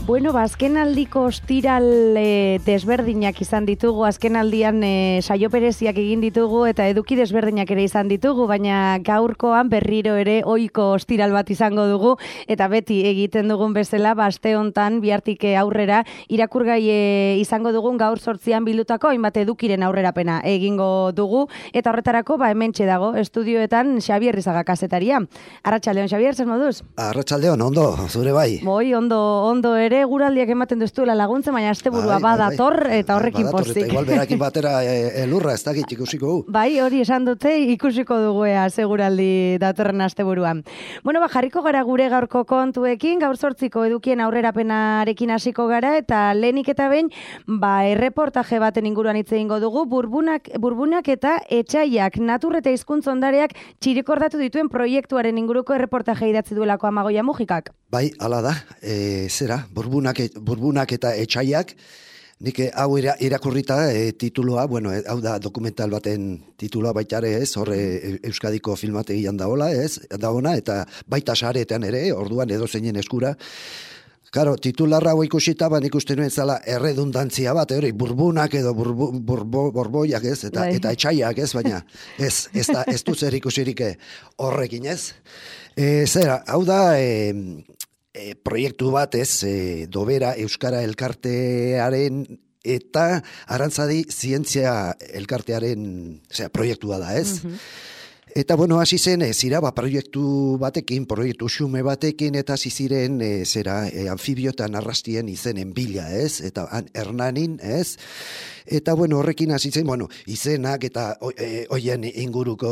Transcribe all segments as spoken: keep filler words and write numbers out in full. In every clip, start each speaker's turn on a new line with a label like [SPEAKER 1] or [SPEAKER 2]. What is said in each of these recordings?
[SPEAKER 1] Bueno, ba, azken aldiko ostiral e, desberdinak izan ditugu, azken aldian e, saio bereziak egin ditugu eta eduki desberdinak ere izan ditugu, baina gaurkoan berriro ere ohiko ostiral bat izango dugu eta beti egiten dugun bezala, ba, aste hontan bihartik aurrera irakurgai e, izango dugun gaur sortzian bildutako hainbat edukiren aurrerapena egingo dugu eta horretarako ba hementxe dago estudioetan Xabier Rizaga kazetaria. Arratsaldeon Xabier, zer moduz?
[SPEAKER 2] Arratsaldeon, ondo, zure bai.
[SPEAKER 1] Moi, ondo, ondo ere guraldiak ematen duztuela laguntzen, baina asteburua bai, badator bai, eta horrekin
[SPEAKER 2] badator,
[SPEAKER 1] pozik.
[SPEAKER 2] Eta igual berakin batera elurra ez dakit ikusiko gu.
[SPEAKER 1] Bai, hori esan dute ikusiko duguea seguraldi datorren asteburuan. Bueno, ba, jarriko gara gure gaurko kontuekin, gaur zortziko edukien aurrerapenarekin hasiko gara eta lehenik eta behin, ba, erreportaje baten inguruan hitz egingo dugu, burbunak, burbunak eta etxaiak, natur eta hizkuntza ondareak txirikordatu dituen proiektuaren inguruko erreportaje idatzi duelako Amagoia Mujikak.
[SPEAKER 2] Bai, hala da, e, zera, burbunak, burbunak eta etxaiak, nik hau irakurrita e, tituloa, bueno, e, hau da dokumental baten tituloa baita ere ez, horre Euskadiko filmategian daola, ez, daona, eta baita sareetan ere, orduan edo zeinen eskura. Claro, titularra hau ikusita, ban ikusten nuen zala erredundantzia bat, hori, burbunak edo burbu, burbo, borboiak ez, eta, eta etxaiak ez, baina ez, ez, da, ez du zer ikusirik horrekin ez. E, zera, hau da, e, e, proiektu bat ez, e, Dobera Euskara Elkartearen eta Arantzadi Zientzia Elkartearen zera, proiektua da ez. Mm-hmm. Eta, bueno, hasi zen, e, zira, ba, proiektu batekin, proiektu xume batekin, eta hasi ziren, e, zera, e, anfibio eta narrastien izenen bila, ez? Eta han, Hernanin, ez? Eta, bueno, horrekin hasi zen, bueno, izenak eta hoien e, inguruko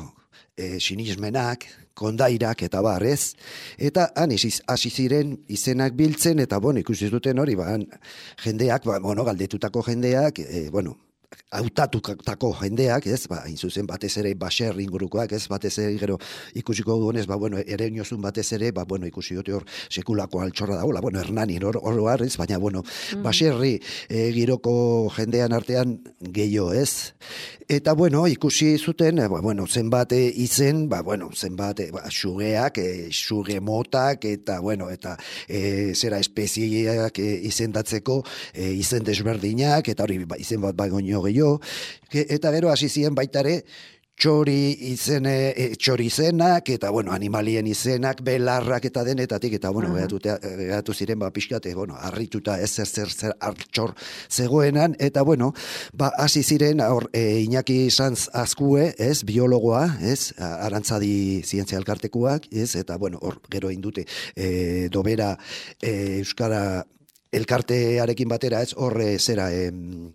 [SPEAKER 2] e, sinismenak, kondairak eta bar, ez? Eta han hasi ziren izenak biltzen, eta, bueno, ikusi duten hori, ba, han, jendeak, ba, bueno, galdetutako jendeak, e, bueno, hautatutako jendeak, ez, ba, hain zuzen batez ere baser ingurukoak, ez, batez ere gero ikusiko duenez, ba, bueno, ere iniozun batez ere, ba, bueno, ikusi dute hor sekulako altxorra dagoela, bueno, Hernanin hor, hor, ez, baina, bueno, mm. baserri e, giroko jendean artean gehiago, ez, eta, bueno, ikusi zuten, e, ba, bueno, zenbat e, izen, ba, bueno, zenbat, e, ba, sugeak, e, suge motak, eta, bueno, eta e, zera espezieak e, izendatzeko e, izen desberdinak, eta hori, ba, izen bat bagoino gehiago, eta gero hasi ziren baitare txori izene, e, txori izenak, eta, bueno, animalien izenak, belarrak eta denetatik, eta, bueno, uh-huh. gehatu ziren, ba, pixkate, bueno, harrituta ez zer zer zer hartxor zegoenan, eta, bueno, ba, hasi ziren, hor, e, Iñaki Sanz Azkue, ez, biologoa, ez, Arantzadi Zientzia Elkartekuak, ez, eta, bueno, hor, gero indute, e, Dobera e, Euskara Elkartearekin batera, ez, horre zera, e,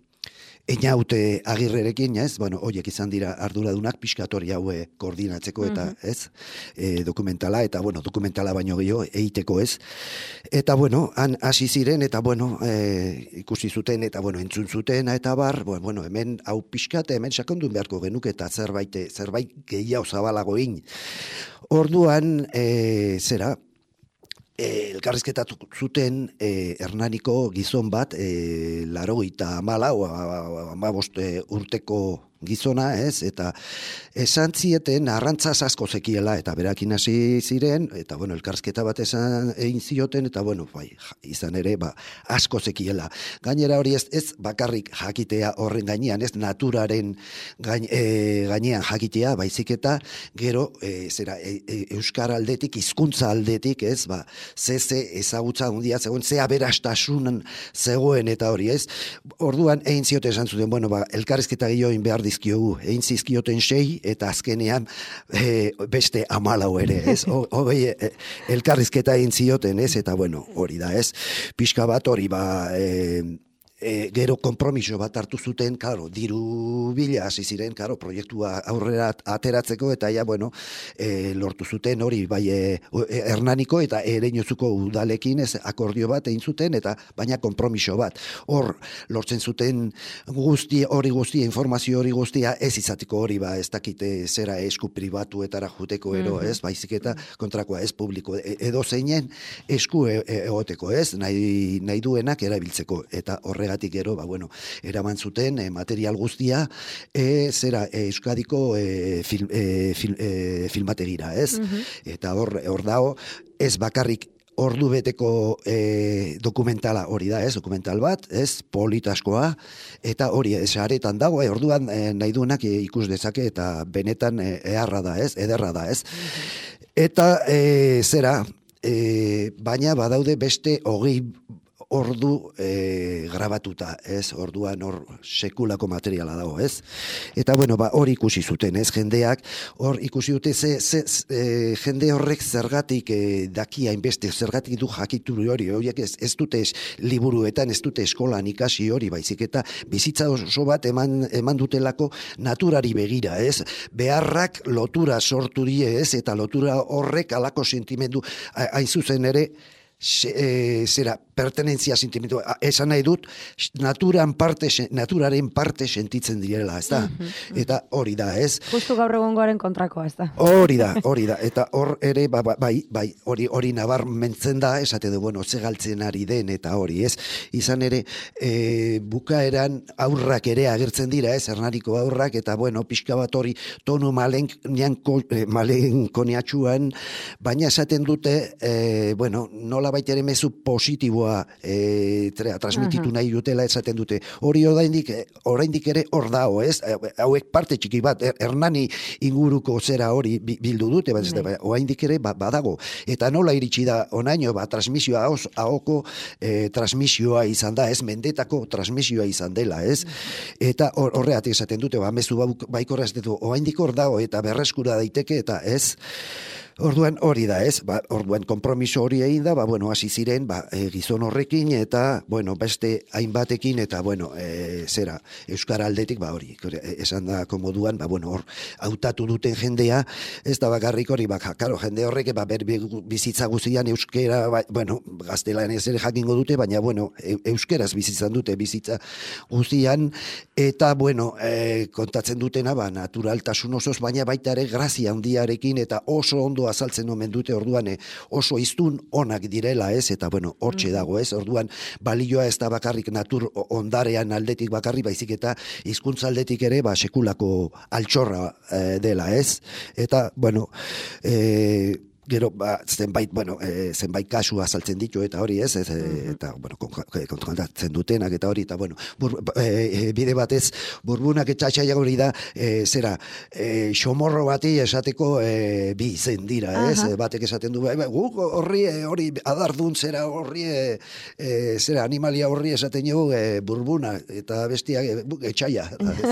[SPEAKER 2] Einaute Agirrerekin, ez, bueno, horiek izan dira arduradunak pixkatori haue koordinatzeko eta, mm-hmm. ez, e, dokumentala, eta, bueno, dokumentala baino gehiago, eiteko, ez. Eta, bueno, han hasi ziren, eta, bueno, e, ikusi zuten, eta, bueno, entzun zuten, eta bar, bueno, hemen hau pixkat, hemen sakondun beharko genuke, eta zerbait, zerbait gehiago zabalagoin. Orduan, e, zera, E, elkarrizketatu zuten e, Hernaniko gizon bat, e, larogeita hamala o hamabost urteko gizona, ez, eta esan zieten arrantzaz asko zekiela, eta berakin hasi ziren, eta, bueno, elkarrizketa bat esan egin zioten, eta, bueno, bai, izan ere, ba, asko zekiela. Gainera hori ez, ez bakarrik jakitea horren gainean, ez naturaren gain, e, gainean jakitea, baizik eta gero, e, zera, e, e, euskara aldetik, hizkuntza aldetik, ez, ba, ze ze ezagutza hundia zegoen, ze aberastasun zegoen, eta hori, ez. Orduan, egin zioten esan zuten, bueno, ba, elkarrizketa gehioin behar dizkiogu, egin zizkioten sei, eta azkenean e, beste amalau ere, ez? Hogei e, elkarrizketa egin zioten, ez? Eta, bueno, hori da, ez? Pixka bat hori, ba, e, E, gero konpromiso bat hartu zuten, claro, diru bila hasi ziren, claro, proiektua aurrera ateratzeko, eta ja, bueno, e, lortu zuten hori, bai, e, Hernaniko eta Ereñozuko udalekin ez akordio bat egin zuten, eta baina konpromiso bat. Hor, lortzen zuten guzti, hori guztia, informazio hori guztia, ez izateko hori, ba, ez dakite zera esku pribatuetara juteko ero, mm-hmm. ez, baizik eta kontrakoa ez publiko, e, edo zeinen esku egoteko, ez, nahi, nahi duenak erabiltzeko, eta horrega horregatik gero, ba, bueno, eraman zuten e, material guztia e, zera e, Euskadiko e, film, e, film, e, filmategira, ez? Mm-hmm. Eta hor, hor dago, ez bakarrik ordu beteko e, dokumentala hori da, ez, dokumental bat, ez, politaskoa, eta hori, saretan dago, e, orduan e, nahi duenak e, ikus dezake, eta benetan e, eharra da, ez, ederra da, ez. Eta e, zera, e, baina badaude beste hogei ordu e, grabatuta, ez, orduan hor sekulako materiala dago, ez. Eta bueno, ba, hor ikusi zuten, ez, jendeak, hor ikusi dute ze, ze, e, jende horrek zergatik e, daki hainbeste, zergatik du jakituri hori, horiek ez, ez dute es, liburuetan, ez dute eskolan ikasi hori, baizik eta bizitza oso bat eman, eman dutelako naturari begira, ez, beharrak lotura sortu die, ez, eta lotura horrek alako sentimendu, hain zuzen ere, E, zera, pertenentzia sentimendu, esan nahi dut, naturan parte, naturaren parte sentitzen direla, ez da? Mm-hmm. Eta hori da, ez?
[SPEAKER 1] Justu gaur egungoaren kontrakoa, ez da?
[SPEAKER 2] Hori da, hori da, eta hor ere, ba, ba, bai, bai, hori hori nabar mentzen da, esate du, bueno, zegaltzen ari den, eta hori, ez? Izan ere, e, bukaeran aurrak ere agertzen dira, ez? Hernaniko aurrak, eta, bueno, pixka bat hori tonu malenkoniatxuan, baina esaten dute, e, bueno, nola baita mezu positiboa e, tra, transmititu uh-huh. nahi dutela esaten dute. Hori oraindik oraindik ere hor dago, ez? Hauek parte txiki bat, Hernani inguruko zera hori bildu dute, bat, uh-huh. oraindik ere ba, badago. Eta nola iritsi da onaino, ba, transmisioa, ahoko e, transmisioa izan da, ez? Mendetako transmisioa izan dela, ez? Uh-huh. Eta hor, horreatik esaten dute, ba, mezu baikorra ez dut, oraindik hor dago, eta berreskura daiteke, eta ez? Orduan hori da, ez? Ba, orduan konpromiso hori egin da, ba, bueno, hasi ziren, ba, e, gizon horrekin, eta, bueno, beste hainbatekin, eta, bueno, e, zera, euskara aldetik, ba, hori, esan da komoduan, ba, bueno, hor, hautatu duten jendea, ez da bakarrik hori, ba, karo, jende horrek, ba, ber bizitza guzian euskera, ba, bueno, gaztelan ez ere jakingo dute, baina, bueno, e, euskeraz bizitzan dute bizitza guzian, eta, bueno, e, kontatzen dutena, ba, naturaltasun osoz, baina baita ere grazia handiarekin, eta oso ondo azaltzen omen dute, orduan oso hiztun onak direla, ez, eta bueno, hortxe dago, ez, orduan balioa ez da bakarrik natur ondarean aldetik bakarrik, baizik eta hizkuntza aldetik ere, ba, sekulako altxorra e, dela, ez, eta, bueno, e, gero, ba, zenbait, bueno, e, zenbait kasu azaltzen ditu, eta hori, ez, ez mm-hmm. eta, bueno, kontatzen dutenak, eta hori, eta, bueno, bur, e, bide batez, burbunak etxatxaia hori da, e, zera, e, xomorro bati esateko e, bi izen dira, ez, uh-huh. batek esaten du, guk horri, hori, adardun zera horri, e, zera, animalia horri esaten jo, e, burbuna, eta bestia, e, etxaia.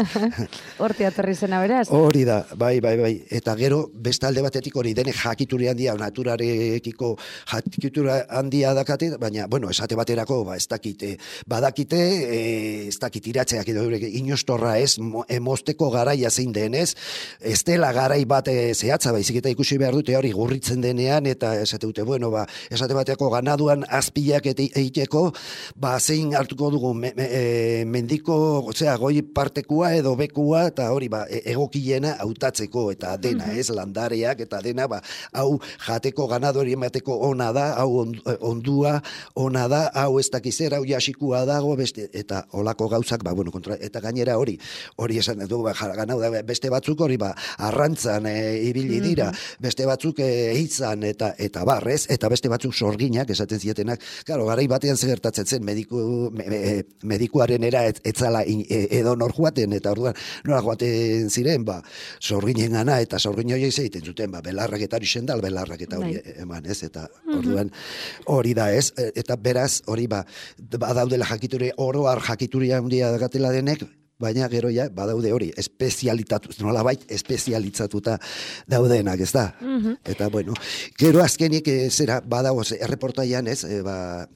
[SPEAKER 1] Horti aterri zena beraz?
[SPEAKER 2] Hori da, bai, bai, bai, eta gero, beste alde batetik hori, dene jakituri handia, naturarekiko jakitura handia dakate, baina, bueno, esate baterako, ba, ez dakite, badakite, e, ez dakit iratzeak edo inostorra ez, emosteko garaia zein denez, ez dela garai bat zehatza, baizik eta ikusi behar dute hori gurritzen denean, eta esate dute, bueno, ba, esate baterako ganaduan azpilak egiteko, ba, zein hartuko dugu me, me, e, mendiko, osea, goi partekua edo bekua, eta hori, ba, egokiena hautatzeko, eta dena, mm-hmm. ez, landareak, eta dena, ba, hau jateko ganadori emateko ona da, hau ondua ona da, hau ez dakizer, hau jasikua dago, beste, eta olako gauzak, ba, bueno, kontra, eta gainera hori, hori esan du, ba, ganau da, beste batzuk hori, ba, arrantzan e, ibili dira, mm-hmm. beste batzuk e, hitzan, eta, eta barrez, eta beste batzuk sorginak, esaten zietenak, claro, garai batean zegertatzen zen, mediku, me, me, medikuaren era et, etzala in, e, edo nor joaten, eta orduan, nora joaten ziren, ba, sorginen gana, eta sorgin horiek zeiten zuten, ba, belarrak eta hori sendal, belarrak eta hori eman, ez, eta orduan hori da, ez, eta beraz, hori ba, badaudela jakituri, oroar jakituria handia gatela denek, baina gero ja, badaude hori, espezialitatu, nola bait, espezialitzatuta daudenak, ez da? Mm-hmm. Eta, bueno, gero azkenik, e, zera, badago, erreportaian, ez, e, ba,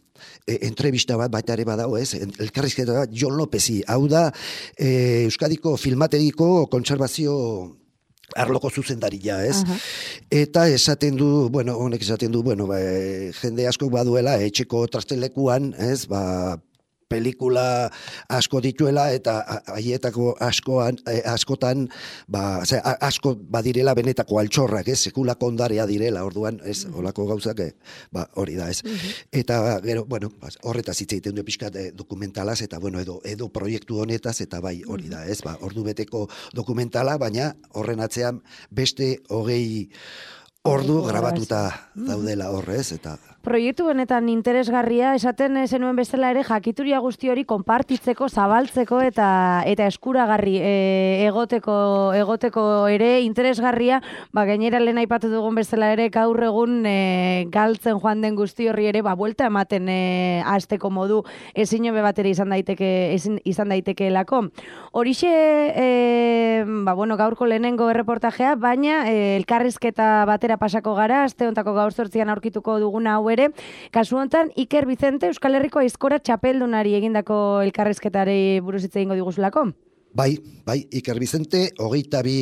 [SPEAKER 2] e, entrevista bat, baita ere badago, ez, elkarrizketa bat, Jon Lopezi, hau da, e, Euskadiko filmategiko kontserbazio arloko zuzendaria, ez? Uh-huh. Eta esaten du, bueno, honek esaten du, bueno, ba, jende askok baduela, etxeko trastelekuan, ez, ba, pelikula asko dituela, eta haietako askoan, askotan, ba, ze, asko badirela benetako altxorrak, ez, sekulako ondarea direla, orduan, ez, olako gauzak, ba, hori da, ez. Uh-huh. Eta, gero, bueno, horretaz hitz egiten du pixkat dokumentalaz, eta, bueno, edo, edo proiektu honetaz, eta bai, hori da, ez, ba, ordu beteko dokumentala, baina horren atzean beste hogei ordu grabatuta daudela horrez, eta...
[SPEAKER 1] Proiektu benetan interesgarria, esaten zenuen bezala ere jakituria guzti hori konpartitzeko, zabaltzeko eta eta eskuragarri e, egoteko egoteko ere interesgarria, ba gainera lehen aipatu dugun bezala ere gaur egun e, galtzen joan den guzti horri ere ba buelta ematen e, hasteko modu ezin hobe bat ere izan daiteke ezin, izan daitekeelako. Horixe e, ba bueno, gaurko lehenengo erreportajea, baina e, elkarrizketa batera pasako gara, aste hontako gaur zortzian aurkituko duguna hau ere, kasu honetan Iker Vicente Euskal Herriko aizkora txapeldunari egindako elkarrizketari buruz hitz egingo diguzulako.
[SPEAKER 2] Bai, bai, Iker Vicente hogeita bi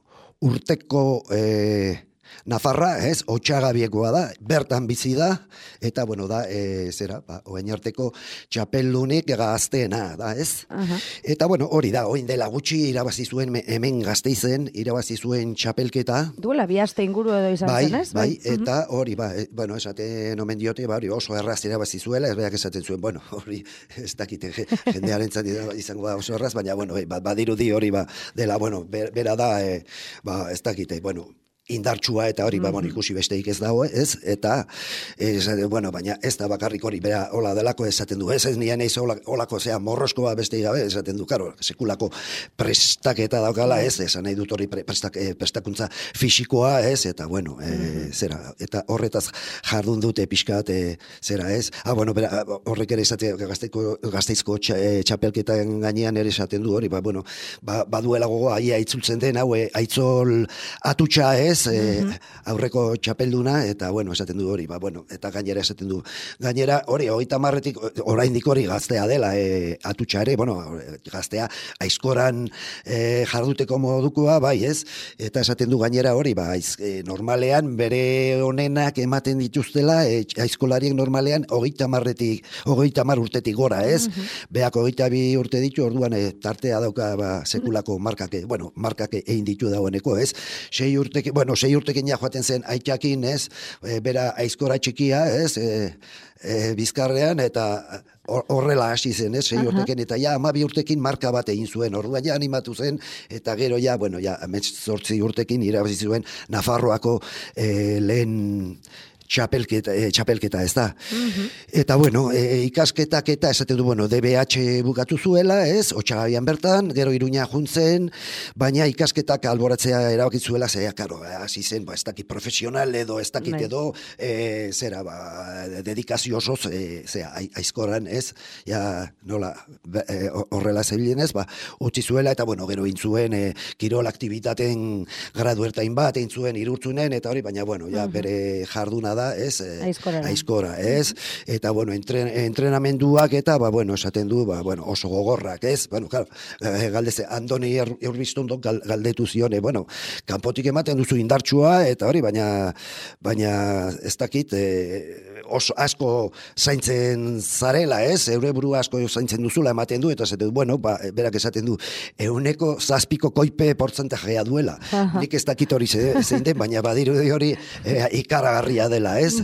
[SPEAKER 2] urteko eh, Nafarra, ez, Otxagabiekoa da, bertan bizi da, eta, bueno, da, e, zera, ba, oain arteko txapeldunik gazteena, da, ez? Uh-huh. Eta, bueno, hori da, oin dela gutxi irabazi zuen hemen Gasteizen, irabazi zuen txapelketa.
[SPEAKER 1] Duela, bi aste inguru edo izan
[SPEAKER 2] bai,
[SPEAKER 1] zen, ez?
[SPEAKER 2] Bai, bai, eta hori, ba, e, bueno, esaten omen diote, ba, hori oso erraz irabazi zuela, ez beak esaten zuen, bueno, hori, ez dakite, jendearen zan izango da oso erraz, baina, bueno, ba, badirudi hori, ba, dela, bueno, bera da, e, ba, ez dakite, bueno, indartsua eta hori, mm-hmm. ba, ikusi besteik ez dago, ez? Eta, ez, bueno, baina ez da bakarrik hori, bera, hola delako esaten du, ez, ez nien eiz holako, zea, morroskoa besteik gabe, esaten du, karo, sekulako prestaketa daukala, ez, esan nahi dut hori prestak, eh, prestakuntza fisikoa, ez, eta, bueno, eh, mm-hmm. zera, eta horretaz jardun dute pixkat, eh, zera, ez? Ah, bueno, bera, horrek ere esate, gazteizko, gazteizko txa, eh, txapelketan gainean ere esaten du hori, ba, bueno, ba, baduela gogoa, aia itzultzen den, hau, eh, aitzol atutxa, ez, E, aurreko txapelduna, eta, bueno, esaten du hori, ba, bueno, eta gainera esaten du, gainera, hori, hogeita marretik, oraindik hori gaztea dela, e, atutxa ere, bueno, gaztea, aizkoran e, jarduteko modukoa, bai, ez, eta esaten du gainera hori, ba, aiz, e, normalean, bere honenak ematen dituztela, e, aizkolariek normalean, hogeita marretik, hogeita mar urtetik gora, ez, mm-hmm. beak hogeita bi urte ditu, orduan, e, tartea dauka, ba, sekulako markak, bueno, markak egin ditu dagoeneko, ez, sei urtekin, bueno, Bueno, sei urtekin ja joaten zen aitakin, ez, e, bera aizkora txikia, ez, e, e, bizkarrean, eta horrela hasi zen, ez, sei uh-huh. urtekin, eta ja, amabi urtekin marka bat egin zuen, orduan ja animatu zen, eta gero ja, bueno, ja, zortzi urtekin irabazi zuen Nafarroako e, lehen txapelketa, e, txapelketa ez da. Mm-hmm. Eta, bueno, e, ikasketak eta esaten du, bueno, D B H bukatu zuela, ez, Otxagabian bertan, gero Iruña juntzen, baina ikasketak alboratzea erabakit zuela, zera, karo, hasi zen, ba, ez dakit profesional edo, ez dakit edo, e, zera, ba, dedikazio osoz, e, zera, aizkoran, ez, ja, nola, e, horrela zebilen ez, ba, utzi zuela, eta, bueno, gero intzuen, e, kirol aktivitaten gradu ertain bat, intzuen irurtzunen, eta hori, baina, bueno, ja, mm-hmm. bere jarduna da, ez, eh, aizkora, aizkora, ez, eta, bueno, entren, entrenamenduak eta, ba, bueno, esaten du, ba, bueno, oso gogorrak, ez, bueno, claro, eh, galdeze, Andoni Urbiztundok gal, galdetu zione, bueno, kanpotik ematen duzu indartsua, eta hori, baina, baina, ez dakit, eh, oso asko zaintzen zarela, ez, eure buru asko zaintzen duzula ematen du, eta esaten du, bueno, ba, berak esaten du, euneko zazpiko koipe portzentajea duela, uh-huh. nik ez dakit hori zein den, baina badiru hori eh, ikaragarria dela, ez?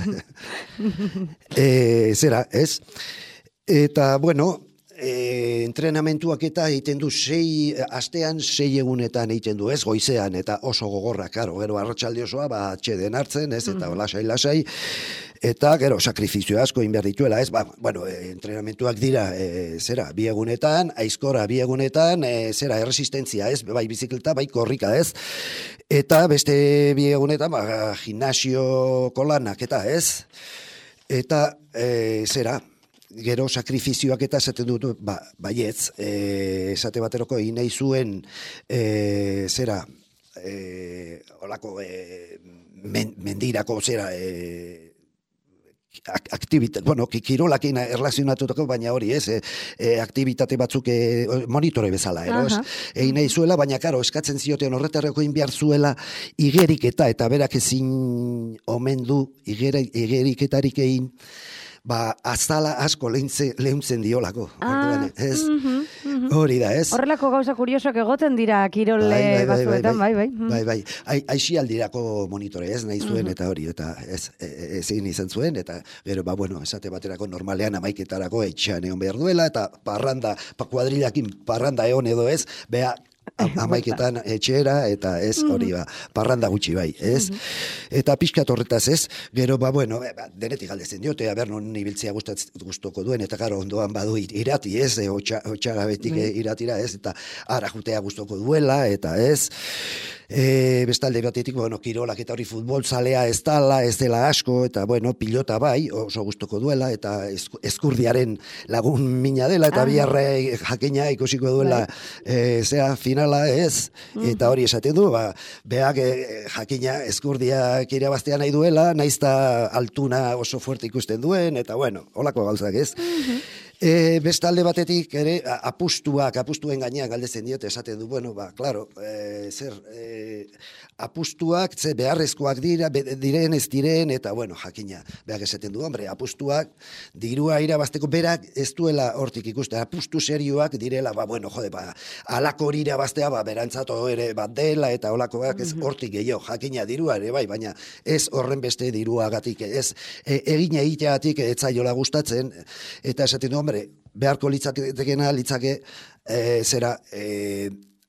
[SPEAKER 2] e, zera, ez? Eta, bueno, e, entrenamentuak eta egiten du sei, astean sei egunetan egiten du, ez? Goizean, eta oso gogorra, karo, gero arratsalde osoa, ba, txeden hartzen, ez? Eta lasai-lasai, eta gero sakrifizio asko egin behar dituela, ez? Ba, bueno, e, entrenamentuak dira, e, zera, bi egunetan, aizkora bi egunetan, e, zera, erresistentzia, ez? Bai bizikleta, bai korrika, ez? Eta beste bi egunetan, ba, gimnasioko lanak, eta ez? Eta, e, zera, gero sakrifizioak eta esaten dut, ba, baietz, e, esate bateroko egin nahi zuen, e, zera, e, olako, e, men, mendirako, zera, e, aktivitate, bueno, kirolakin erlazionatutako, baina hori, ez, e, e, aktivitate batzuk e, monitore bezala, ero, ez, egin nahi zuela, baina, karo, eskatzen zioten horretarako egin behar zuela igeriketa, eta berak ezin omen du igeriketarik egin, ba, azala asko lehuntzen diolako. Ah, ez? Mm-hmm, mm-hmm. Hori da, ez?
[SPEAKER 1] Horrelako gauza kuriosoak egoten dira kirole bai, bai, batzuetan, bai, bai.
[SPEAKER 2] Bai, bai. bai. Aixialdirako monitore, ez, nahi zuen, mm-hmm. eta hori, eta ez, ezin izan zuen, eta gero, ba, bueno, esate baterako normalean amaiketarako etxean egon behar duela, eta parranda, pa kuadrilakin parranda egon edo ez, beha, amaiketan etxera, eta ez hori ba, parranda gutxi bai, ez? Eta pixkat horretaz ez, gero ba, bueno, ba, denetik galdezen diote, aber non ibiltzea gustoko duen, eta gero ondoan badu irati, ez, e, otxara betik iratira, ez, eta ara jutea gustoko duela, eta ez, E, bestalde batetik, bueno, kirolak eta hori futbol zalea ez dala, ez dela asko, eta, bueno, pilota bai, oso gustoko duela, eta eskurdiaren lagun mina dela, eta ah. biharre jakina ikusiko duela, e, zea, finala ez, uh-huh. eta hori esaten du, ba, beak e, jakina eskurdiak irabaztea nahi duela, naizta altuna oso fuerte ikusten duen, eta, bueno, holako gauzak ez. Uh-huh. E, bestalde batetik ere apustuak, apustuen gainean galdetzen diote esaten du, bueno, ba, claro, e, zer, e, apustuak, ze beharrezkoak dira, be, diren ez diren, eta, bueno, jakina, beak esaten du, hombre, apustuak, dirua irabazteko berak ez duela hortik ikusten, apustu serioak direla, ba, bueno, jode, ba, alako hori irabaztea, ba, berantzato ere bat dela, eta olakoak ez hortik gehiago, jakina, dirua ere, bai, baina ez horren beste diruagatik, ez e, egine egiteagatik ez zaiola gustatzen, eta esaten du, hombre, beharko litzatekena litzake e, zera e,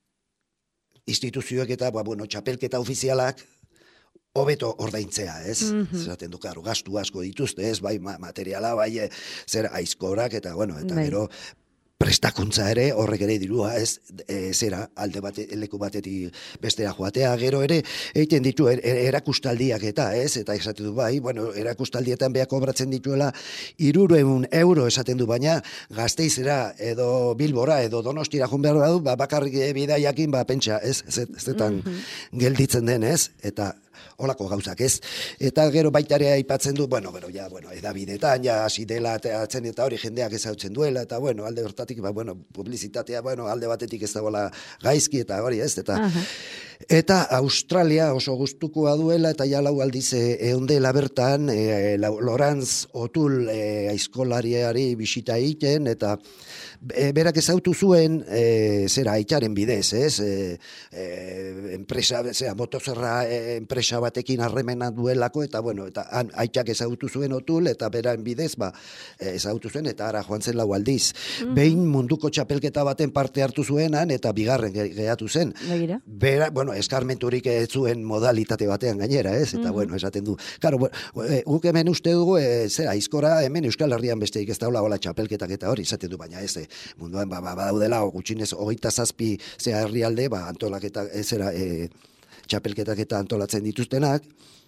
[SPEAKER 2] instituzioek eta ba, bueno, txapelketa ofizialak hobeto ordaintzea, ez? Mm-hmm. Zaten du, karo, gastu asko dituzte, ez? Bai, materiala, bai, e, zer aizkorak, eta, bueno, eta bai. Gero prestakuntza ere, horrek ere dirua, ez, e, zera, alde bate, leku batetik bestera joatea, gero ere, egiten ditu, er, er, erakustaldiak eta, ez, eta esaten du bai, bueno, erakustaldietan beak obratzen dituela, irureun euro esaten du, baina Gasteizera, edo Bilbora, edo Donostira joan behar badu, ba, bakarrik bidaiakin, ba, pentsa, ez, zetan mm-hmm. gelditzen den, ez, eta holako gauzak, ez? Eta gero baitare aipatzen du, bueno, gero, ja, bueno, edabidetan, ja, hasi dela, atzen eta hori jendeak ezautzen duela, eta, bueno, alde hortatik, ba, bueno, publizitatea, bueno, alde batetik ez dagoela gaizki, eta hori, ez? Eta, uh-huh. eta Australia oso gustukoa duela, eta ja lau aldiz eondela bertan, e, Lorenz O'Toole e, aizkolariari bisita egiten, eta E, berak ezautu zuen e, zera aitaren bidez, ez? E, e, enpresa, zera, motozerra e, enpresa batekin harremena duelako, eta bueno, eta han, aitak ezautu zuen O'Toole, eta beraren bidez, ba, ezautu zuen, eta ara joan zen lau aldiz. Mm-hmm. Behin munduko txapelketa baten parte hartu zuenan, eta bigarren gehatu zen. Begira. Bera, bueno, eskarmenturik ez zuen modalitate batean gainera, ez? Eta mm-hmm. bueno, esaten du. Karo, guk hemen uste dugu, e, zera, aizkora, hemen Euskal Herrian besteik ez daula hola txapelketak eta hori, esaten du, baina ez, munduan ba, ba, badaudela, gutxinez, hogeita zazpi zea herrialde, ba, antolaketa, ezera, e, txapelketak eta antolatzen dituztenak,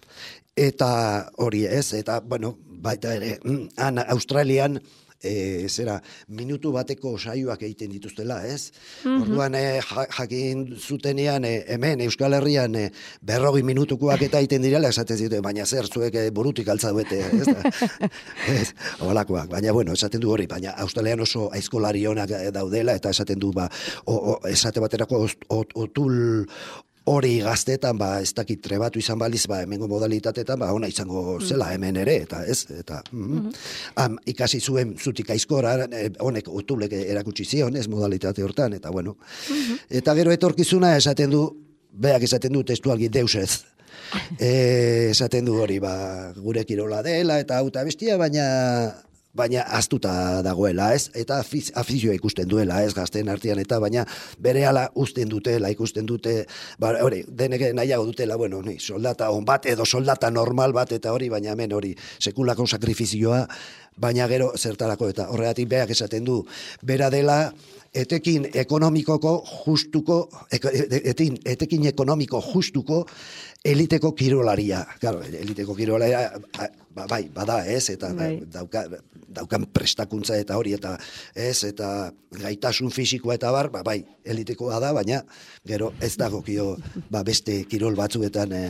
[SPEAKER 2] eta hori ez, eta, bueno, baita ere, han, Australian, e, zera, minutu bateko saioak egiten dituztela, ez? Mm-hmm. Orduan, e, jakin zutenean, e, hemen, Euskal Herrian, e, berrogi minutukoak eta egiten direla, esaten zituen, baina zer, zuek e, burutik altza duete, ez da? Ez, holakoak, baina, bueno, esaten du hori, baina Australian oso aizkolari onak daudela, eta esaten du, ba, o, o, esate baterako O'Toole hori gaztetan, ba, ez dakit trebatu izan baliz, ba, hemengo modalitatetan, ba, ona izango zela hemen ere, eta ez, eta mm, am, ikasi zuen zutik aizkora, honek O'Toolek erakutsi zion, ez modalitate hortan, eta bueno, mm-hmm. eta gero etorkizuna esaten du, beak esaten du testualgi deus ez, e, esaten du hori, ba, gure kirola dela, eta auta bestia, baina baina aztuta dagoela, ez? Eta afiz, afizioa ikusten duela, ez? Gazteen artean, eta baina berehala uzten dutela, ikusten dute, ba, hori, denek nahiago dutela, bueno, ni, soldata on bat, edo soldata normal bat, eta hori, baina hemen hori, sekulako sakrifizioa, baina gero zertarako, eta horregatik beak esaten du, bera dela, etekin ekonomikoko justuko, etekin, etekin ekonomiko justuko, eliteko kirolaria. Claro, eliteko kirolaria, ba, bai, bada, ez, eta bai. dauka, daukan prestakuntza eta hori, eta ez, eta gaitasun fisikoa eta bar, ba, bai, elitekoa da, baina gero ez dago kio, ba, beste kirol batzuetan, e,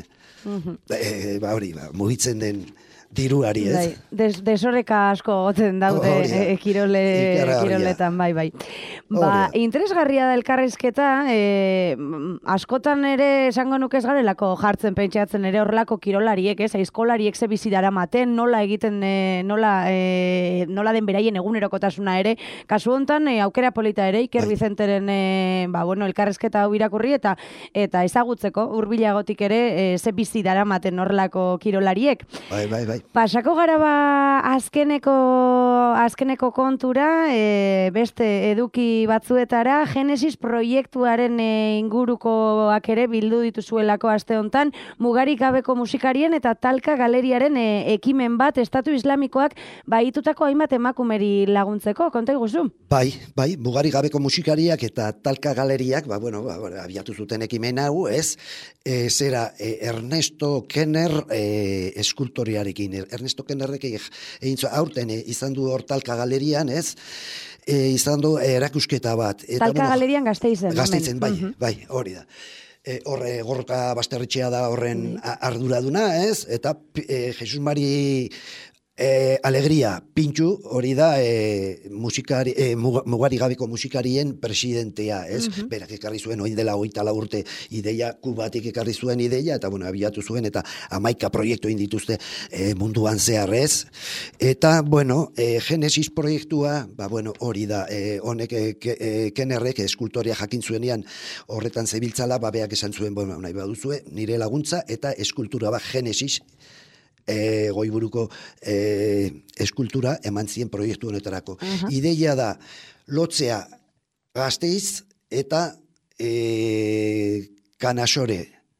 [SPEAKER 2] e, ba, hori, ba, mugitzen den diruari, ez?
[SPEAKER 1] Bai, des, desoreka asko goten daude oh, e, kirole, kiroletan, bai, bai. Ba, interesgarria da elkarrizketa, e, askotan ere esango nuke ez garelako jartzen pentsatzen ere horrelako kirolariek, ez? Aizkolariek ze bizi daramaten, nola egiten, e, nola, e, nola den beraien egunerokotasuna ere. Kasu hontan, e, aukera polita ere, Iker bai. Bizenteren, e, ba, bueno, elkarrizketa hau irakurri eta eta ezagutzeko hurbilagotik ere e, ze bizi daramaten horrelako kirolariek.
[SPEAKER 2] Bai, bai, bai.
[SPEAKER 1] Pasako gara ba azkeneko, azkeneko kontura, e, beste eduki batzuetara, Genesis proiektuaren e, ingurukoak ere bildu dituzuelako aste hontan, mugarik gabeko musikarien eta Talka galeriaren e, ekimen bat, Estatu Islamikoak baitutako hainbat emakumeri laguntzeko, konta iguzu?
[SPEAKER 2] Bai, bai, mugarik gabeko musikariak eta Talka galeriak, ba, bueno, ba, abiatu zuten ekimen hau, ez, e, zera, e, Ernesto Kenner e, eskultoriarekin, Ernesto Kennerrek egin zu, aurten e, izan du hor Talka galerian, ez, e, izan du e, erakusketa bat. Eta,
[SPEAKER 1] Talka
[SPEAKER 2] bueno,
[SPEAKER 1] galerian Gasteizen.
[SPEAKER 2] Gasteizen, bai,
[SPEAKER 1] uh-huh.
[SPEAKER 2] bai, hori da. E, horre Gorka Basterretxea da horren uh-huh. arduraduna, ez, eta e, Jesus Mari E, alegria, pintxu, hori da e, musikari, e, mugari gabeko musikarien presidentea, ez? Uh-huh. Berak ekarri zuen, oin dela hogeita lau urte ideia, Kubatik ekarri zuen ideia, eta bueno, abiatu zuen, eta hamaika proiektu egin dituzte e, munduan zehar, ez? Eta, bueno, e, Genesis proiektua, ba, bueno, hori da, e, honek, e, e, Kennerrek, eskultoria jakin zuenean, horretan zebiltzala, ba, beak esan zuen, bueno, nahi baduzue, nire laguntza, eta eskultura bat Genesis, E, goiburuko e, eskultura eman zien proiektu honetarako. Uh-huh. Ideia da, lotzea Gasteiz eta e, Kanasore.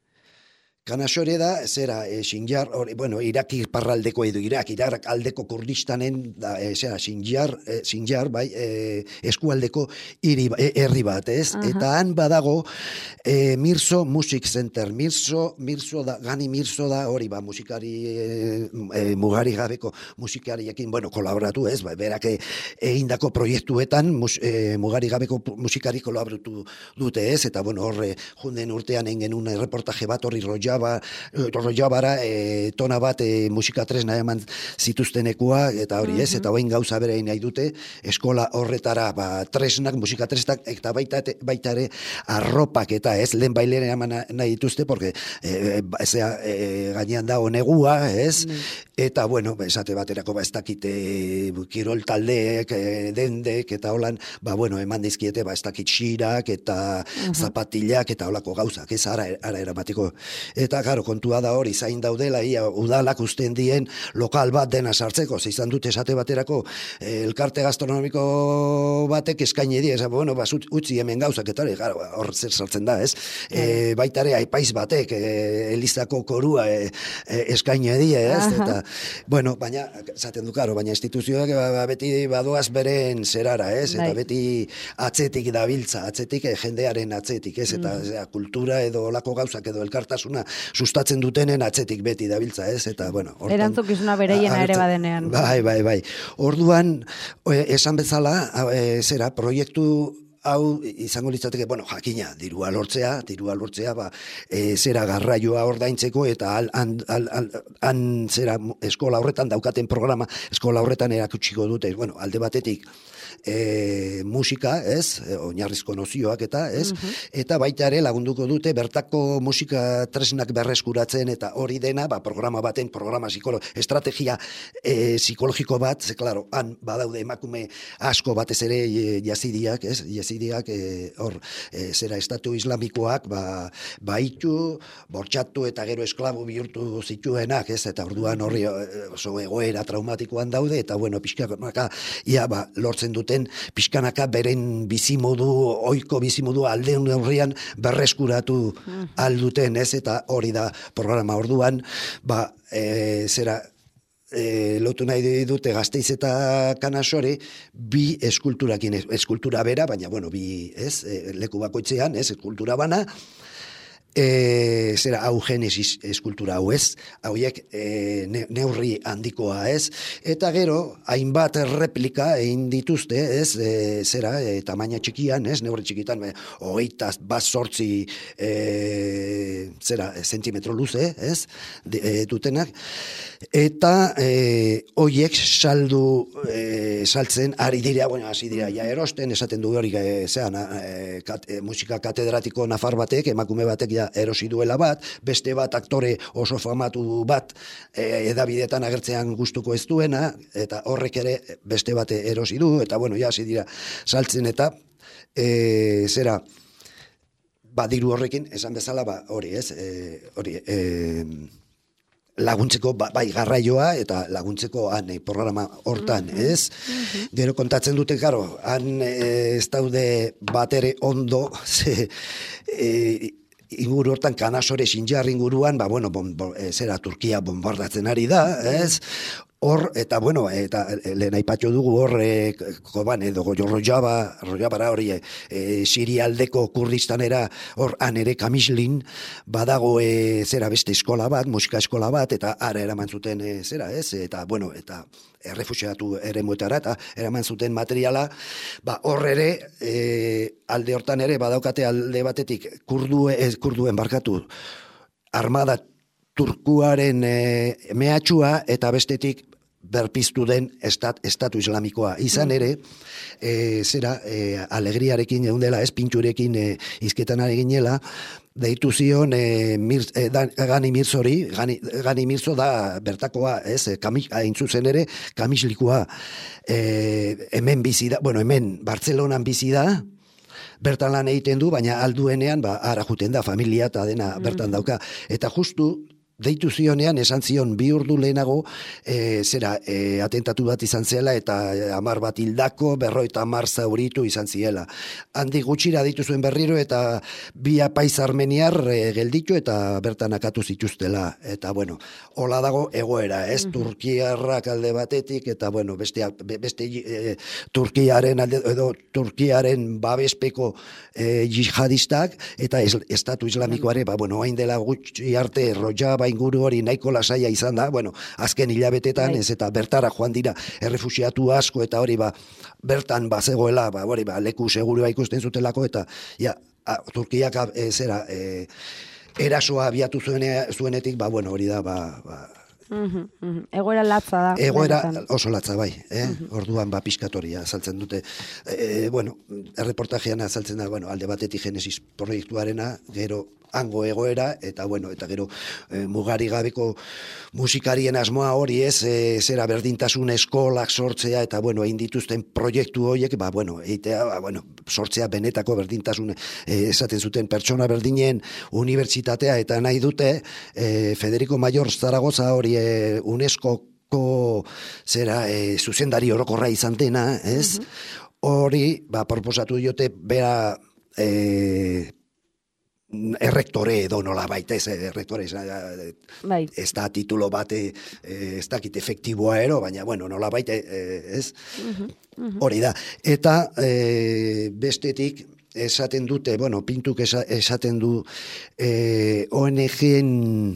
[SPEAKER 2] Kanasore da, zera, e, Sinjar, or, bueno, Irak parraldeko edo, Irak, Irak aldeko Kurdistanen, da, e, zera, Sinjar, e, Sinjar, bai, e, eskualdeko hiri, e, herri bat, ez? Uh-huh. Eta han badago, e, Mirzo Music Center, Mirzo, Mirzo da, Gani Mirzo da, hori, ba, musikari, e, e, mugari gabeko musikariekin, bueno, kolaboratu, ez? Ba, berak egindako proiektuetan, mus, e, mugari gabeko musikari kolaboratu dute, ez? Eta, bueno, horre, junden urtean engen un reportaje bat, horri roja Jaba, Jabara, e, tona bat e, musika tresna eman zituztenekua, eta hori ez, eta hoin gauza bere nahi dute, eskola horretara ba, tresnak, musika tresnak, eta baita, baita ere arropak eta ez, lehen baileren eman nahi dituzte, porque e, ezea, e, gainean da honegua, ez, eta bueno, esate baterako ba, ez dakite kirol taldeek, e, dendek, eta holan, ba bueno, eman dizkiete, ba ez dakit xirak, eta uh-huh. zapatillak, eta holako gauzak, ez, ara, ara eramateko. Eta, karo, kontua da hori, zain daudela, ia, udalak usten dien lokal bat dena sartzeko, izan dute esate baterako eh, elkarte gastronomiko batek eskaini di, esan, bueno, bas, utzi hemen gauzak, eta hor zer sartzen da, ez? E, baitare, aipaiz batek, e, Elizako korua e, e, eskaini di, ez? Aha. Eta, bueno, baina, zaten du, karo, baina instituzioak ba, beti badoaz beren zerara, ez? Eta Dai. Beti atzetik dabiltza, atzetik, e, jendearen atzetik, ez? Eta mm. zera, kultura edo olako gauzak edo elkartasuna sustatzen dutenen atzetik beti dabiltza, ez? Eta, bueno, hortan,
[SPEAKER 1] erantzukizuna bereiena ere badenean.
[SPEAKER 2] Bai, bai, bai. Orduan, esan bezala, e, zera, proiektu hau izango litzateke, bueno, jakina, dirua lortzea, dirua lortzea, ba, e, zera garraioa ordaintzeko, eta al, an, al, al, an, zera, eskola horretan daukaten programa, eskola horretan erakutsiko dute, bueno, alde batetik, E, musika, ez, e, oinarrizko nozioak eta, ez, uh-huh. eta baita ere lagunduko dute bertako musika tresnak berreskuratzen eta hori dena, ba, programa baten, programa psikolo, estrategia e, psikologiko bat, ze, klaro, han badaude emakume asko batez ere e, jazidiak, ez, jazidiak, e, hor, e, zera estatu islamikoak, ba, baitu, bortxatu eta gero esklabu bihurtu zituenak, ez, eta orduan horri oso egoera traumatikoan daude, eta, bueno, pixkanaka, ia, ba, lortzen duten pixkanaka beren bizimodu, oiko bizimodu aldeun neurrian berreskuratu alduten, ez, eta hori da programa orduan, ba, e, zera, e, lotu nahi dute Gasteiz eta Kanasore, bi eskulturakin, eskultura bera, baina, bueno, bi, ez, leku bakoitzean, ez, eskultura bana, E, zera, hau Genesis eskultura hau ez, hauiek e, ne, neurri handikoa ez, eta gero, hainbat replika egin dituzte, ez, e, zera, e, tamaina txikian, ez, neurri txikitan, hogeita bat sortzi, e, zera, zentimetro luze, ez, de, e, dutenak, eta e, hoiek saldu, e, saltzen, ari dira, bueno, hasi dira, ja erosten, esaten du hori, e, zean, e, kat, e, musika katedratiko nafar batek, emakume batek, ja, erosi duela bat, beste bat aktore oso famatu bat e, edabidetan agertzean gustuko ez duena, eta horrek ere beste bate erosi du, eta bueno, ja, hasi dira saltzen eta e, zera, ba, diru horrekin, esan bezala, ba, hori ez, e, hori, e, laguntzeko bai garraioa eta laguntzeko han programa hortan, mm-hmm. ez? Mm-hmm. Gero kontatzen dute, karo, han ez daude batere ondo, ze, e, inguru hortan Kanasore Sinjar inguruan, ba, bueno, bon, bon, e, zera Turkia bombardatzen ari da, ez? Hor, eta bueno, eta lehen aipatxo dugu hor, e, koban, edo Rojava, Rojabara hori, e, Sirialdeko Kurdistanera, hor, han ere Kamislin, badago, e, zera beste eskola bat, musika eskola bat, eta ara eraman zuten, e, zera, ez? Eta, bueno, eta errefuxiatu ere muetara, eta eraman zuten materiala, ba, hor ere, e, alde hortan ere, badaukate alde batetik, kurdu, ez, kurduen barkatu, armada turkuaren e, mehatxua eta bestetik berpiztu den estat, estatu islamikoa. Izan ere, e, zera, e, alegriarekin egun dela, ez pintxurekin e, izketan ari ginela, deitu zion e, mir, e, da, Gani Mirzori, Gani, Gani Mirzo da bertakoa, ez, e, kamis, hain zuzen ere, kamislikoa, e, hemen bizi da, bueno, hemen Bartzelonan bizi da, bertan lan egiten du, baina alduenean, ba, ara juten da, familia eta dena bertan dauka. Eta justu, deitu zionean, esan zion bi urdu lehenago, e, zera, e, atentatu bat izan zela, eta amar bat hildako, berroita amar zauritu izan ziela. Handi gutxira deitu zuen berriro, eta bi apaiz armeniar e, gelditu, eta bertan akatu zituztela. Eta, bueno, hola dago egoera, ez? Mm-hmm. Turkiarrak alde batetik, eta, bueno, beste, beste e, Turkiaren, alde, edo Turkiaren babespeko e, jihadistak, eta es, estatu islamikoare, ba, bueno, hain dela gutxi arte, Rojava inguru hori nahiko lasaia izan da, bueno, azken hilabetetan, ez eta bertara joan dira errefuxiatu asko, eta hori ba, bertan bazegoela, ba, hori ba, leku segurua ikusten zutelako, eta ja, a, Turkiak e, zera, e, erasoa abiatu zuene, zuenetik, ba, bueno, hori da, ba, ba
[SPEAKER 1] Uhum, uhum. Egoera latza da.
[SPEAKER 2] Egoera oso latza bai, eh? Uhum. Orduan ba pizkatoria azaltzen dute. E, bueno, erreportajean azaltzen da, bueno, alde batetik Genesis proiektuarena, gero hango egoera, eta bueno, eta gero e, mugari gabeko musikarien asmoa hori ez, e, zera berdintasun eskolak sortzea, eta bueno, egin dituzten proiektu horiek, ba bueno, eitea, ba, bueno, sortzea benetako berdintasun e, esaten zuten pertsona berdinen unibertsitatea, eta nahi dute e, Federico Mayor Zaragoza hori e, UNESCOko zera e, zuzendari orokorra izan dena, ez? Hori, uh-huh. ba, proposatu diote bera e, errektore edo nola baita, ez errektore, bai. Ez da titulo bate, ez dakit efektiboa ero, baina, bueno, nola baita, ez? Uh-huh. Uh-huh. Hori da. Eta e, bestetik, esaten dute, bueno, pintuk esaten du e, O N G-en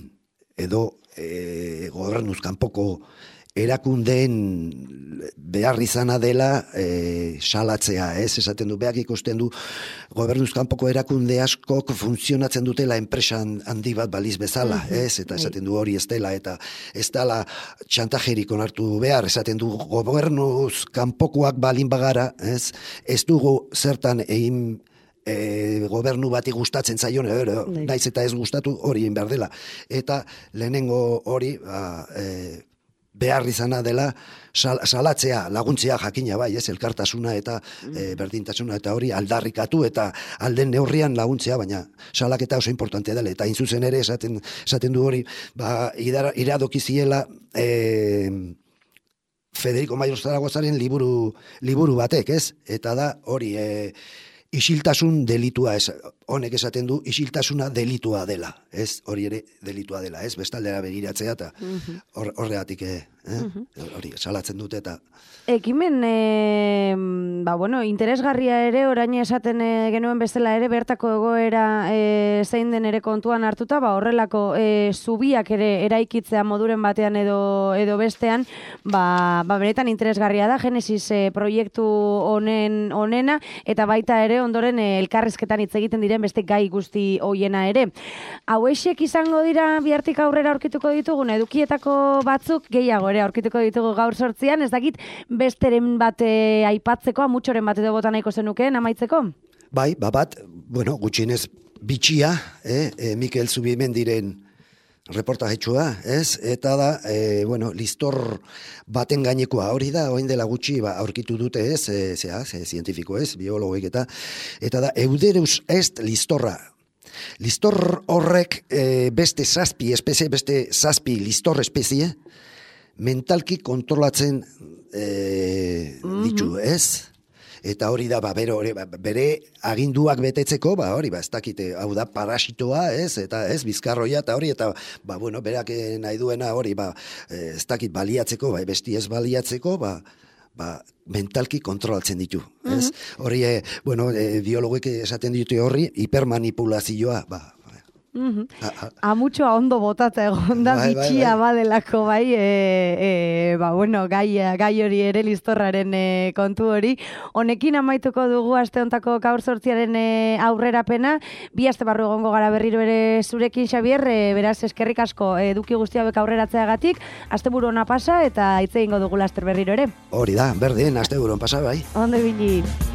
[SPEAKER 2] edo e, gobernuz kanpoko erakundeen behar izana dela e, salatzea, ez? Esaten du, beak ikusten du gobernuz kanpoko erakunde askok funtzionatzen dutela enpresan handi bat baliz bezala, mm-hmm. ez? Eta esaten du hori ez dela, eta ez dela txantajerik onartu behar, esaten du gobernuz kanpokoak balin bagara, ez? Ez dugu zertan egin E, gobernu bati gustatzen zaion, edo, naiz eta ez gustatu hori egin behar dela. Eta lehenengo hori ba, e, behar izana dela sal, salatzea, laguntzea jakina bai, ez, elkartasuna eta e, berdintasuna eta hori aldarrikatu eta alden neurrian laguntzea, baina salaketa oso importante dela. Eta inzuzen ere esaten, esaten du hori, ba, iradokiziela e, Federico Mayor Zaragozaren liburu, liburu batek, ez? Eta da hori e, isiltasun delitua, ez, honek esaten du, isiltasuna delitua dela, ez, hori ere delitua dela, ez, bestaldera begiratzea, eta hor, horregatik, eh, hori, salatzen dute, eta...
[SPEAKER 1] Ekimen, e, ba, bueno, interesgarria ere, orain esaten e, genuen bezala ere, bertako egoera e, zein den ere kontuan hartuta, ba, horrelako e, zubiak ere eraikitzea moduren batean edo, edo bestean, ba, ba, benetan interesgarria da, Genesis e, proiektu honen honena, eta baita ere, ondoren e, elkarrizketan hitz egiten diren beste gai guzti hoiena ere. Hauexek izango dira bihartik aurrera aurkituko ditugun edukietako batzuk, gehiago ere aurkituko ditugu gaur sortzian, ez dakit besteren bate aipatzeko, amutxoren bat edo bota nahiko zenukeen, amaitzeko?
[SPEAKER 2] Bai, bat, bueno, gutxienez bitxia, eh, eh, Mikel Zubimendiren reportajetxua, ez? Eta da, e, bueno, listor baten gainekoa hori da, oin dela gutxi, ba, aurkitu dute ez, e, zea, ze, zientifiko ez, biologik eta, eta da, Euderus est listorra. Listor horrek e, beste zazpi espezie, beste zazpi listor espezie, mentalki kontrolatzen e, mm-hmm. ditu, ez? Eta hori da, ba, bere, hori, ba, bere aginduak betetzeko, ba, hori, ba, ez dakite, hau da, parasitoa, ez, eta ez, bizkarroia, eta hori, eta, ba, bueno, berak nahi duena hori, ba, ez dakit baliatzeko, ba, besti ez baliatzeko, ba, ba, mentalki kontrolatzen ditu, ez? Mm-hmm. Hori, e, bueno, e, biologik esaten ditu horri, hipermanipulazioa, ba,
[SPEAKER 1] Mm-hmm. Amutxoa ondo botata egon da, bai, bitxia bai, bai. badelako bai, e, e, ba, bueno, gai, gai hori ere listorraren e, kontu hori. Honekin amaituko dugu aste hontako gaur sortziaren e, aurrerapena, bi aste barru egongo gara berriro ere zurekin, Xabier, e, beraz eskerrik asko eduki guztiabek aurreratzeagatik, asteburu ona pasa eta hitz egingo dugu laster berriro ere.
[SPEAKER 2] Hori da, berdin, asteburu on pasa bai.
[SPEAKER 1] Ondo ibili.